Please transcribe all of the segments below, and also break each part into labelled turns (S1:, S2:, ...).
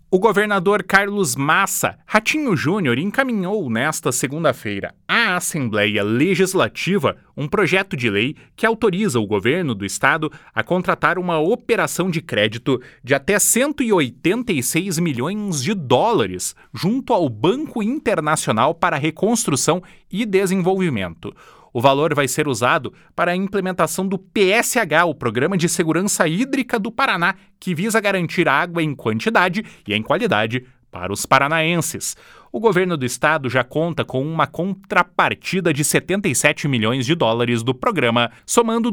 S1: O governador Carlos Massa Ratinho Júnior encaminhou nesta segunda-feira à Assembleia Legislativa um projeto de lei que autoriza o governo do estado a contratar uma operação de crédito de até 186 milhões de dólares junto ao Banco Internacional para Reconstrução e Desenvolvimento. O valor vai ser usado para a implementação do PSH, o Programa de Segurança Hídrica do Paraná, que visa garantir água em quantidade e em qualidade para os paranaenses. O governo do estado já conta com uma contrapartida de 77 milhões de dólares do programa, somando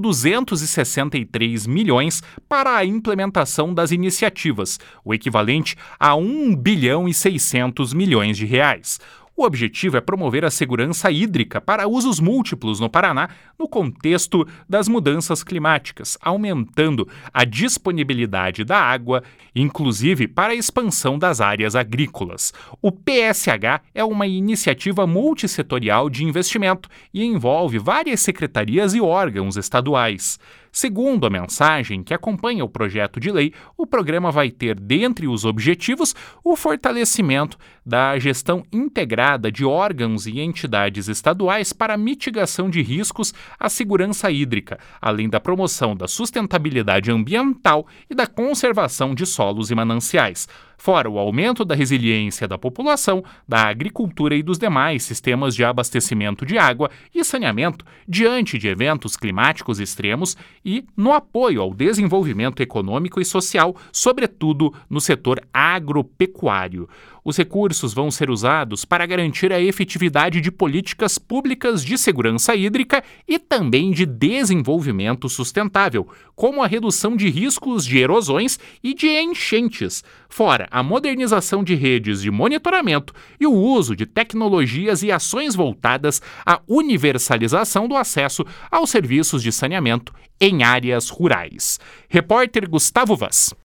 S1: 263 milhões para a implementação das iniciativas, o equivalente a 1 bilhão e 600 milhões de reais. O objetivo é promover a segurança hídrica para usos múltiplos no Paraná no contexto das mudanças climáticas, aumentando a disponibilidade da água, inclusive para a expansão das áreas agrícolas. O PSH é uma iniciativa multissetorial de investimento e envolve várias secretarias e órgãos estaduais. Segundo a mensagem que acompanha o projeto de lei, o programa vai ter, dentre os objetivos, o fortalecimento da gestão integrada de órgãos e entidades estaduais para a mitigação de riscos à segurança hídrica, além da promoção da sustentabilidade ambiental e da conservação de solos e mananciais, fora o aumento da resiliência da população, da agricultura e dos demais sistemas de abastecimento de água e saneamento diante de eventos climáticos extremos e no apoio ao desenvolvimento econômico e social, sobretudo no setor agropecuário. Os recursos vão ser usados para garantir a efetividade de políticas públicas de segurança hídrica e também de desenvolvimento sustentável, como a redução de riscos de erosões e de enchentes, fora a modernização de redes de monitoramento e o uso de tecnologias e ações voltadas à universalização do acesso aos serviços de saneamento em áreas rurais. Repórter Gustavo Vaz.